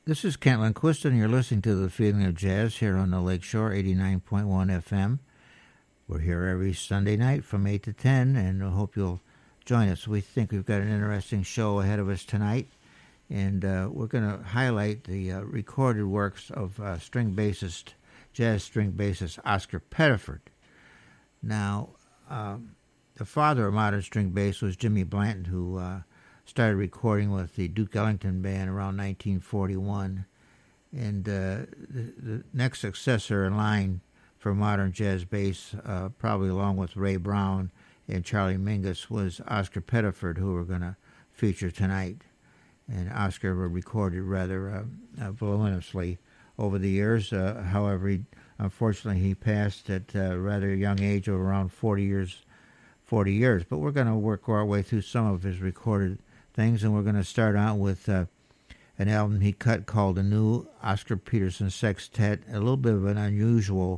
This is Kent Lindquist, and you're listening to The Feeling of Jazz here on the Lakeshore, 89.1 FM. We're here every Sunday night from 8 to 10, and I hope you'll join us. We think we've got an interesting show ahead of us tonight, and we're going to highlight the recorded works of jazz string bassist Oscar Pettiford. Now, the father of modern string bass was Jimmy Blanton, who started recording with the Duke Ellington Band around 1941. And the next successor in line for modern jazz bass, probably along with Ray Brown and Charlie Mingus, was Oscar Pettiford, who we're going to feature tonight. And Oscar recorded rather voluminously over the years. However, unfortunately, he passed at a rather young age of around 40 years. But we're going to work our way through some of his recorded things, and we're going to start out with an album he cut called The New Oscar Peterson Sextet, a little bit of an unusual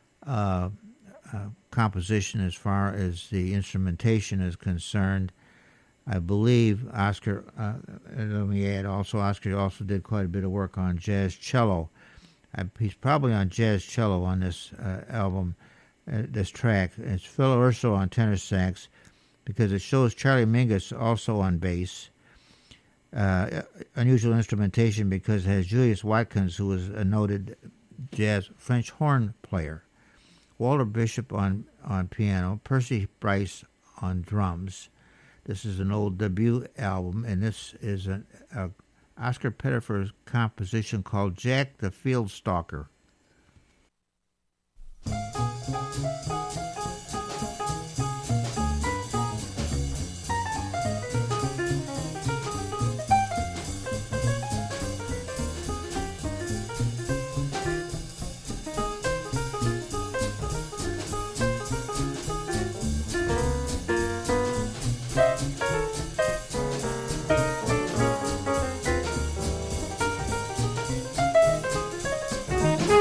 composition as far as the instrumentation is concerned. I believe Oscar, let me add also, Oscar also did quite a bit of work on jazz cello. He's probably on jazz cello on this album, this track. It's Phil Urso on tenor sax, because it shows Charlie Mingus also on bass. Unusual instrumentation because it has Julius Watkins, who was a noted jazz French horn player. Walter Bishop on piano, Percy Bryce on drums. This is an old debut album, and this is an Oscar Pettiford composition called Jack the Field Stalker. Thank you.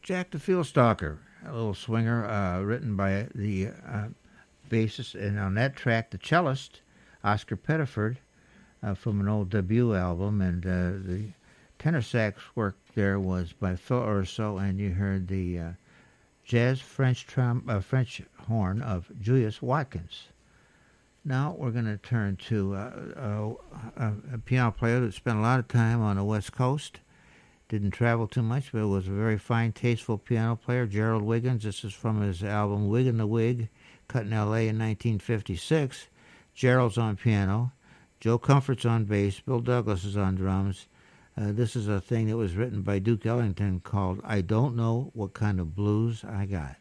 Jack the Field Stalker, a little swinger written by the bassist, and on that track, the cellist, Oscar Pettiford, from an old debut album, and the tenor sax work there was by Phil Urso, and you heard the jazz French horn of Julius Watkins. Now we're going to turn to a piano player that spent a lot of time on the West Coast. Didn't travel too much, but was a very fine, tasteful piano player, Gerald Wiggins. This is from his album Wig and the Wig, cut in L.A. in 1956. Gerald's on piano. Joe Comfort's on bass. Bill Douglas is on drums. This is a thing that was written by Duke Ellington called I Don't Know What Kind of Blues I Got.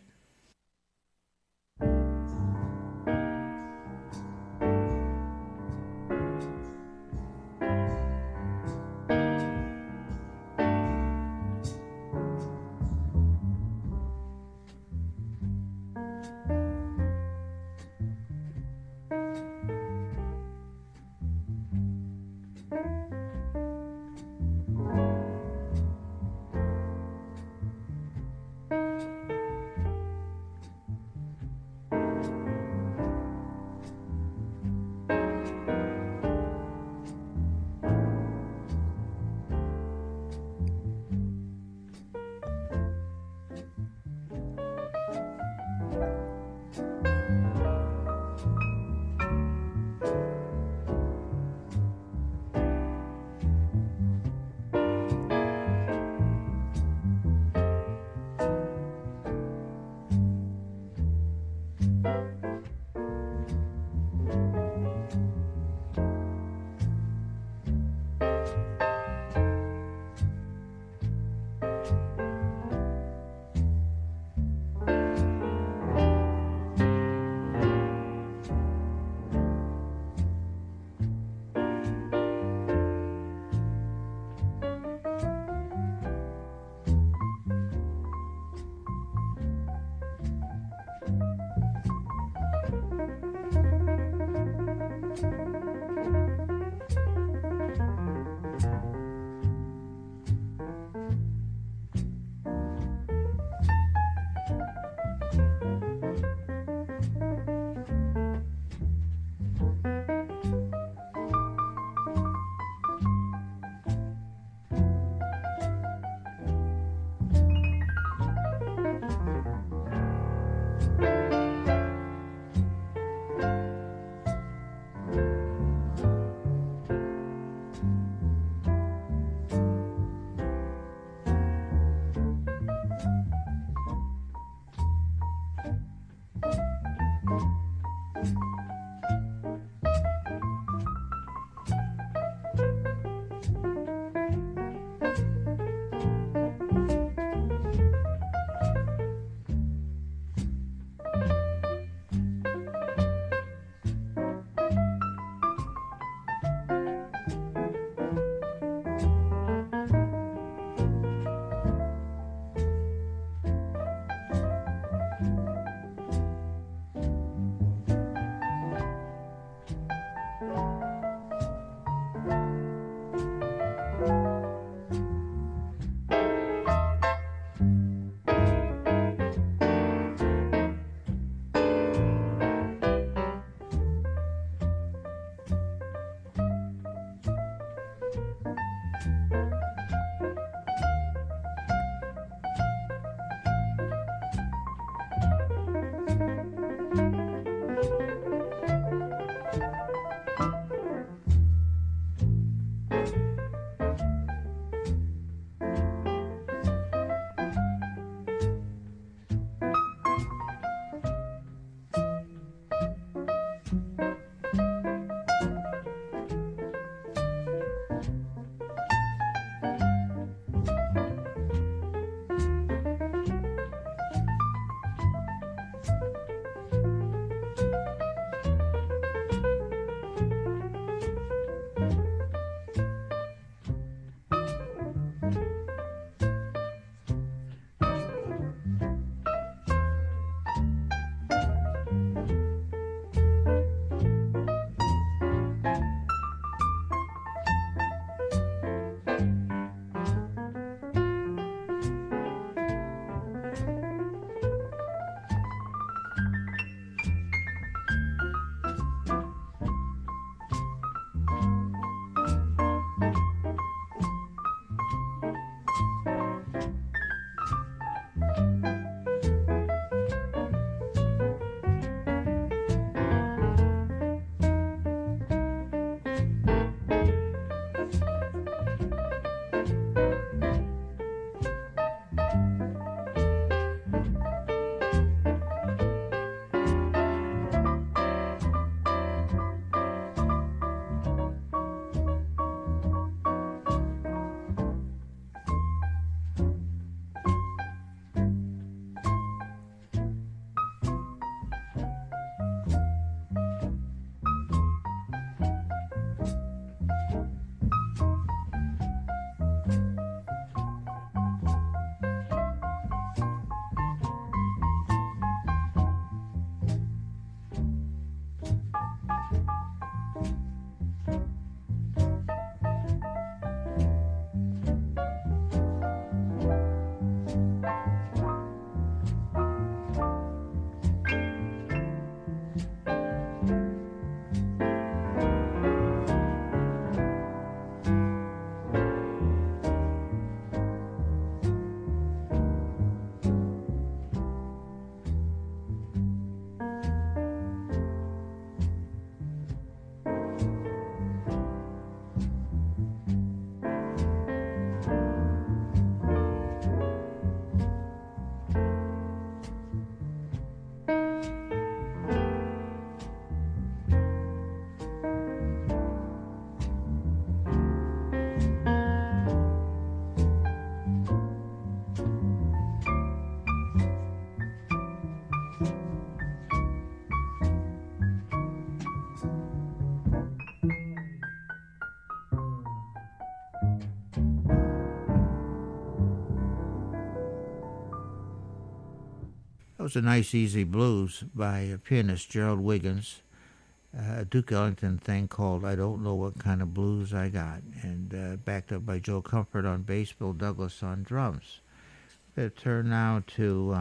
That was a nice, easy blues by pianist Gerald Wiggins, a Duke Ellington thing called I Don't Know What Kind of Blues I Got, and backed up by Joe Comfort on bass, Bill Douglas on drums. We return now to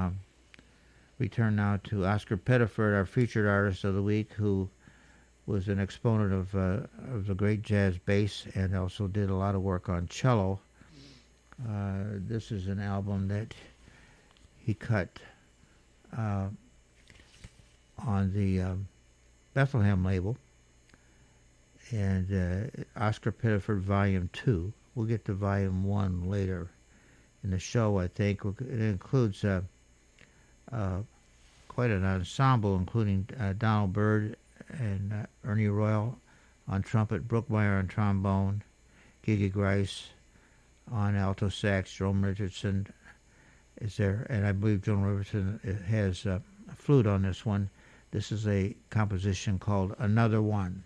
Oscar Pettiford, our featured artist of the week, who was an exponent of the great jazz bass and also did a lot of work on cello. This is an album that he cut on the Bethlehem label, and Oscar Pettiford Volume 2. We'll get to Volume 1 later in the show, I think. It includes quite an ensemble, including Donald Byrd and Ernie Royal on trumpet, Brookmeyer on trombone, Gigi Grice on alto sax, Jerome Richardson is there, and I believe Joan Riverton has a flute on this one. This is a composition called Another One.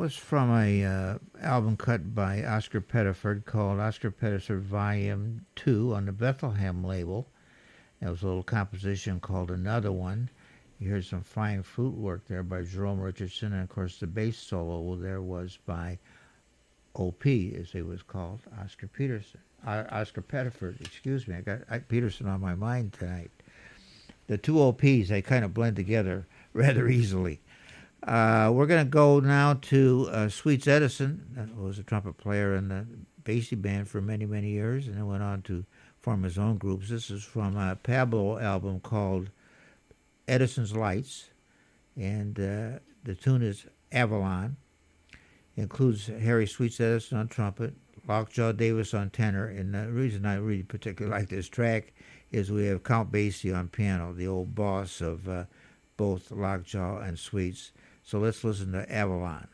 was from a album cut by Oscar Pettiford called Oscar Pettiford Volume 2 on the Bethlehem label. There was a little composition called Another One. You heard some fine flute work there by Jerome Richardson, and of course the bass solo there was by OP, as he was called, Oscar Pettiford, excuse me. I got Peterson on my mind tonight. The two OPs, they kind of blend together rather easily. We're going to go now to Sweets Edison, that was a trumpet player in the Basie band for many, many years, and then went on to form his own groups. This is from a Pablo album called Edison's Lights, and the tune is Avalon. It includes Harry Sweets Edison on trumpet, Lockjaw Davis on tenor, and the reason I really particularly like this track is we have Count Basie on piano, the old boss of both Lockjaw and Sweets. So let's listen to Avalon.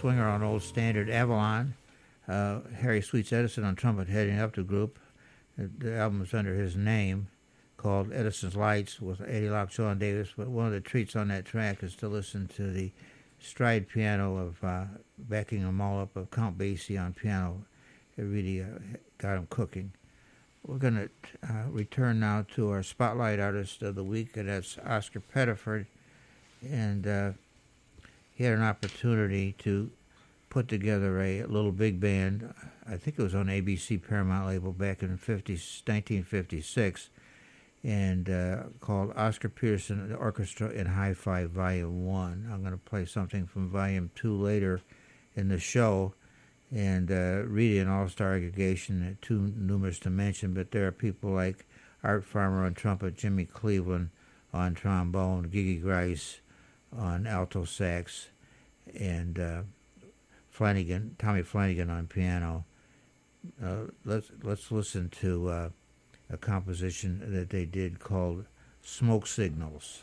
swinger on Old Standard, Avalon. Harry Sweets Edison on trumpet heading up the group. The album is under his name, called Edison's Lights, with Eddie Locke, John Davis. But one of the treats on that track is to listen to the stride piano of backing them all up of Count Basie on piano. It really got him cooking. We're going to return now to our Spotlight Artist of the Week, and that's Oscar Pettiford. And he had an opportunity to put together a little big band. I think it was on ABC Paramount label back in 1956, and called Oscar Peterson Orchestra in Hi-Fi Volume 1. I'm going to play something from Volume 2 later in the show. And really an all-star aggregation, too numerous to mention, but there are people like Art Farmer on trumpet, Jimmy Cleveland on trombone, Gigi Grice on alto sax, and Tommy Flanagan on piano. Let's listen to a composition that they did called Smoke Signals.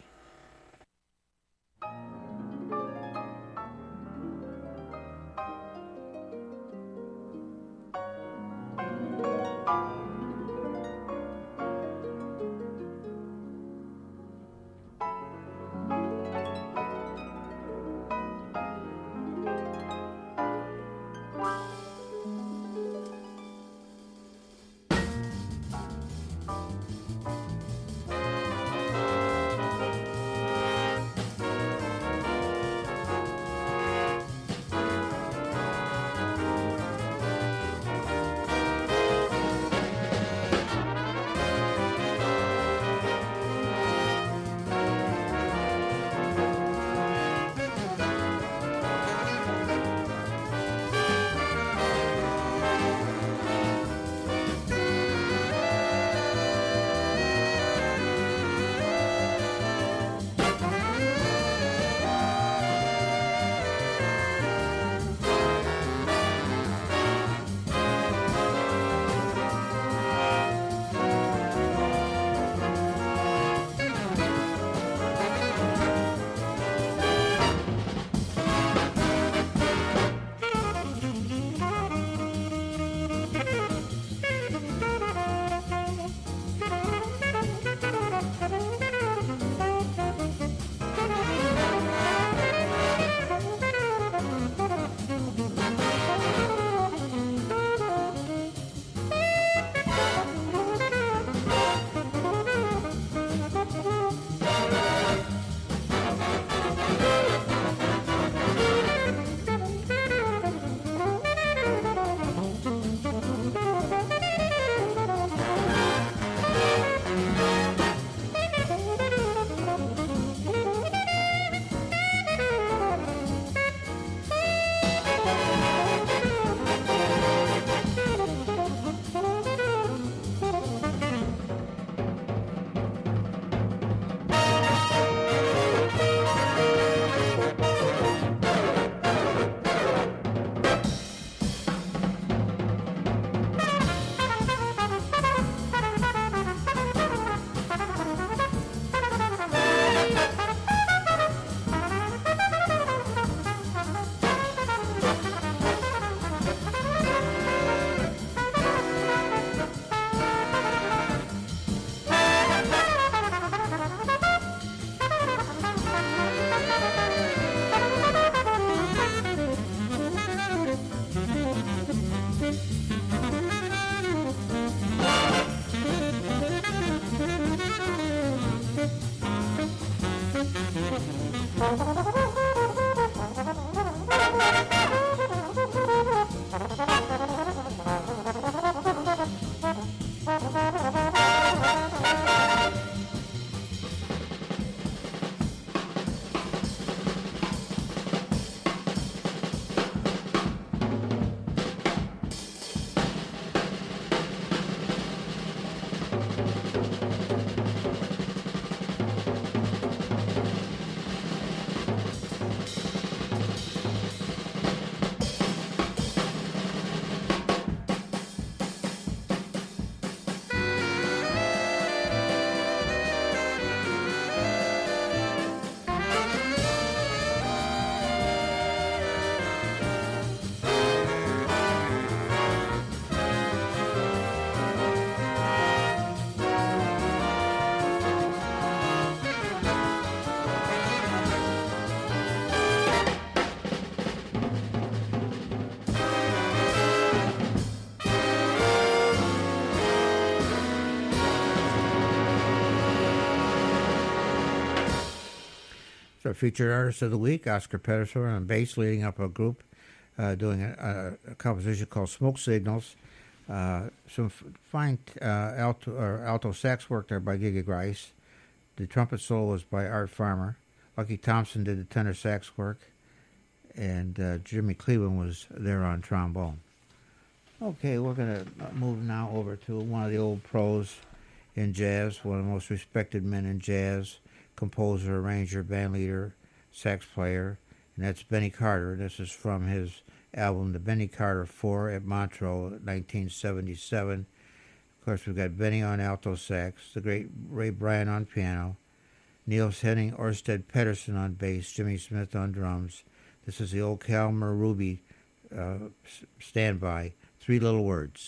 It's our featured artist of the week, Oscar Pedersen on bass, leading up a group doing a composition called Smoke Signals. Some fine alto sax work there by Giga Grice. The trumpet solo is by Art Farmer. Lucky Thompson did the tenor sax work, and Jimmy Cleveland was there on trombone. Okay, we're going to move now over to one of the old pros in jazz, one of the most respected men in jazz, composer, arranger, bandleader, sax player, and that's Benny Carter. This is from his album, The Benny Carter 4 at Montreux, 1977. Of course, we've got Benny on alto sax, the great Ray Bryan on piano, Niels Henning Orsted Pedersen on bass, Jimmy Smith on drums. This is the old Calmer Ruby standby, Three Little Words.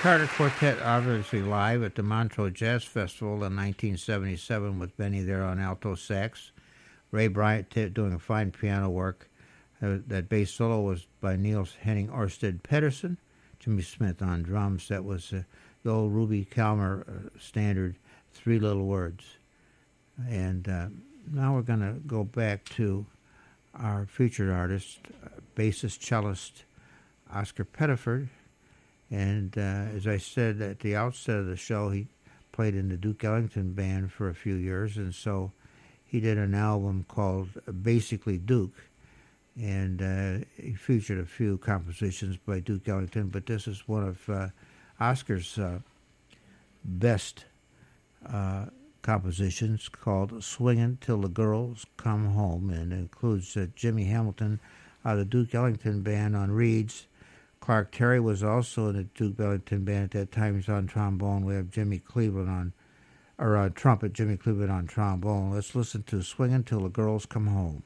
Carter Quartet, obviously live at the Montreux Jazz Festival in 1977 with Benny there on alto sax. Ray Bryant doing fine piano work. That bass solo was by Niels Henning Orsted Pedersen. Jimmy Smith on drums. That was the old Ruby Kalmer standard, Three Little Words. And now we're going to go back to our featured artist, bassist, cellist, Oscar Pettiford. And as I said at the outset of the show, he played in the Duke Ellington Band for a few years, and so he did an album called Basically Duke, and he featured a few compositions by Duke Ellington, but this is one of Oscar's best compositions called Swingin' Till the Girls Come Home, and it includes Jimmy Hamilton of the Duke Ellington Band on reeds. Clark Terry was also in the Duke Ellington Band at that time. He's on trombone. We have Jimmy Cleveland on trumpet, Jimmy Cleveland on trombone. Let's listen to Swingin' Till the Girls Come Home.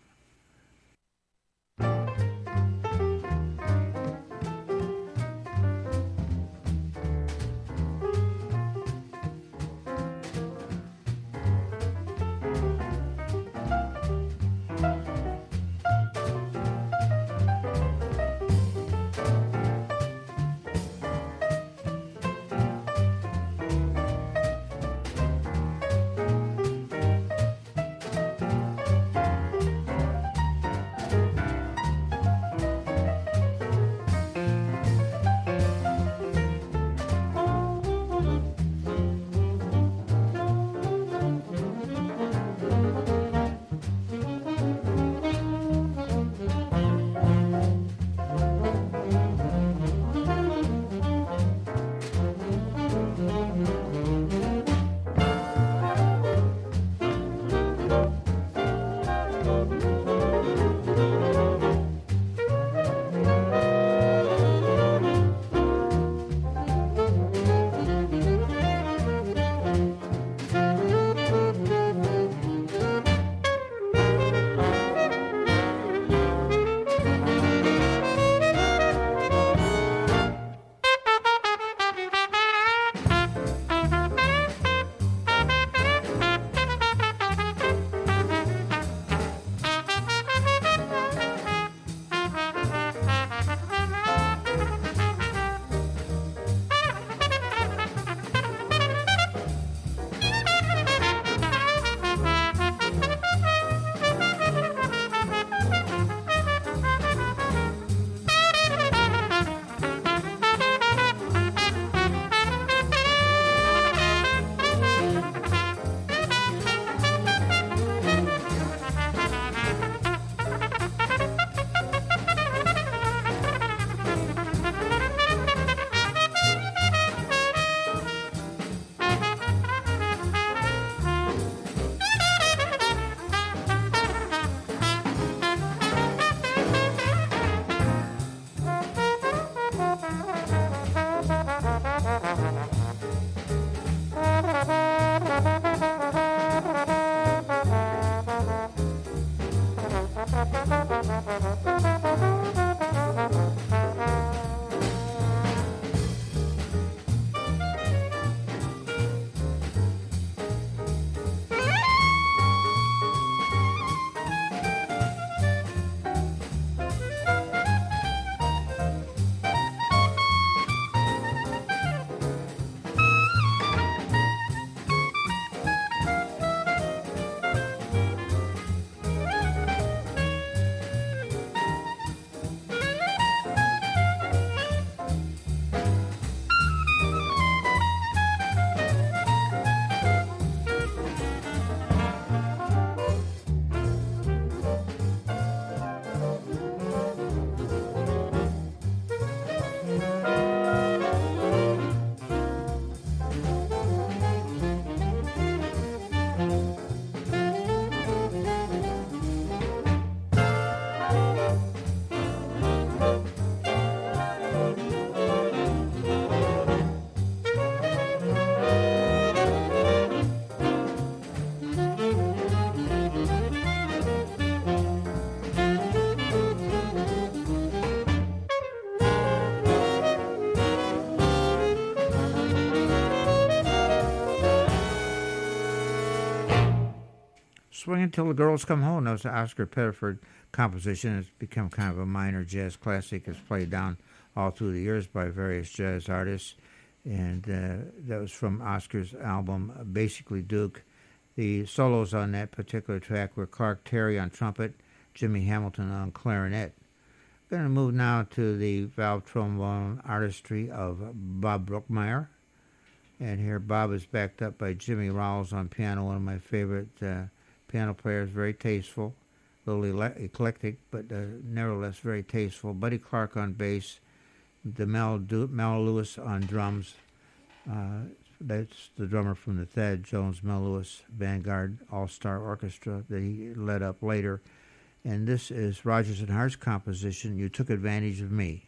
Swing Until the Girls Come Home. That was an Oscar Pettiford composition. It's become kind of a minor jazz classic. It's played down all through the years by various jazz artists. And that was from Oscar's album, Basically Duke. The solos on that particular track were Clark Terry on trumpet, Jimmy Hamilton on clarinet. I'm going to move now to the valve trombone artistry of Bob Brookmeyer. And here Bob is backed up by Jimmy Rowles on piano, one of my favorite piano players, very tasteful, a little eclectic, but nevertheless very tasteful. Buddy Clark on bass, Mel Lewis on drums. That's the drummer from the Thad Jones Mel Lewis Vanguard All-Star Orchestra that he led up later. And this is Rodgers and Hart's composition, You Took Advantage of Me.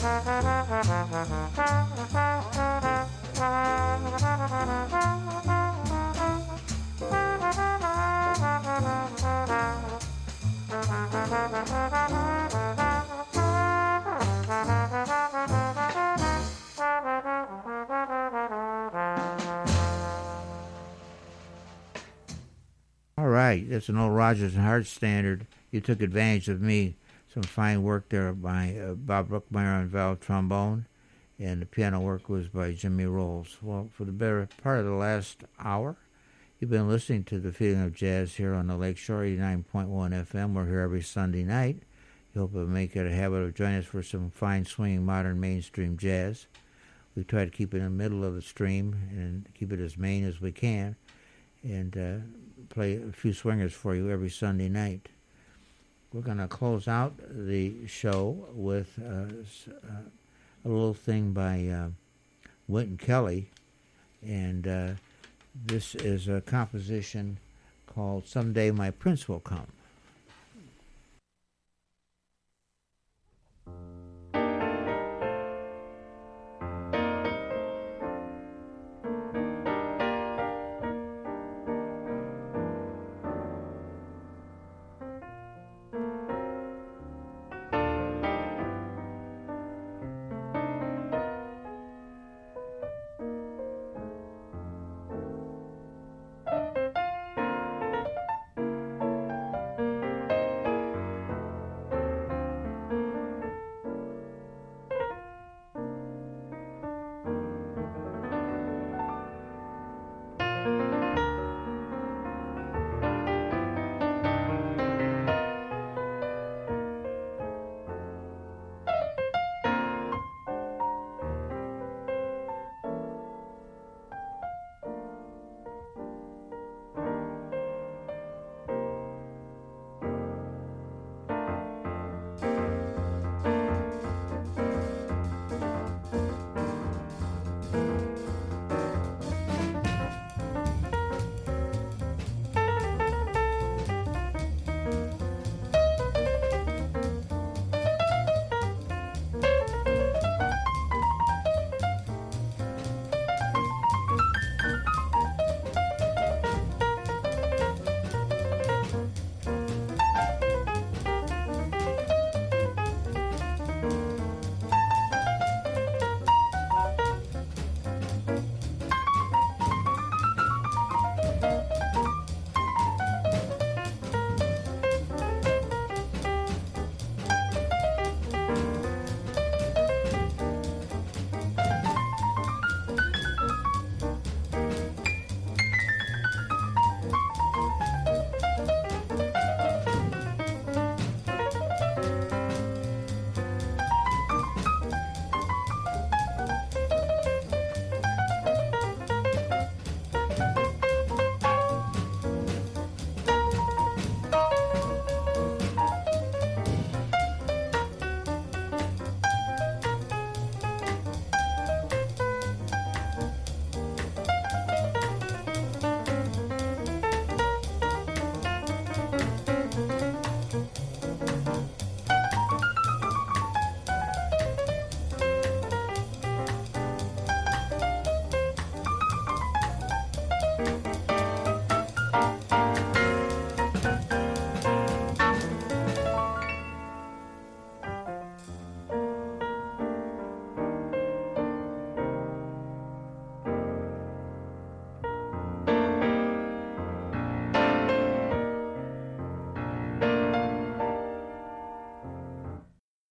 All right, that's an old Rodgers and Hart standard. You took advantage of me. Some fine work there by Bob Brookmeyer on valve trombone, and the piano work was by Jimmy Rolls. Well, for the better part of the last hour, you've been listening to The Feeling of Jazz here on the Lakeshore 89.1 FM. We're here every Sunday night. We hope you'll make it a habit of joining us for some fine, swinging, modern, mainstream jazz. We try to keep it in the middle of the stream and keep it as main as we can, and play a few swingers for you every Sunday night. We're going to close out the show with a little thing by Wynton Kelly, and this is a composition called Someday My Prince Will Come.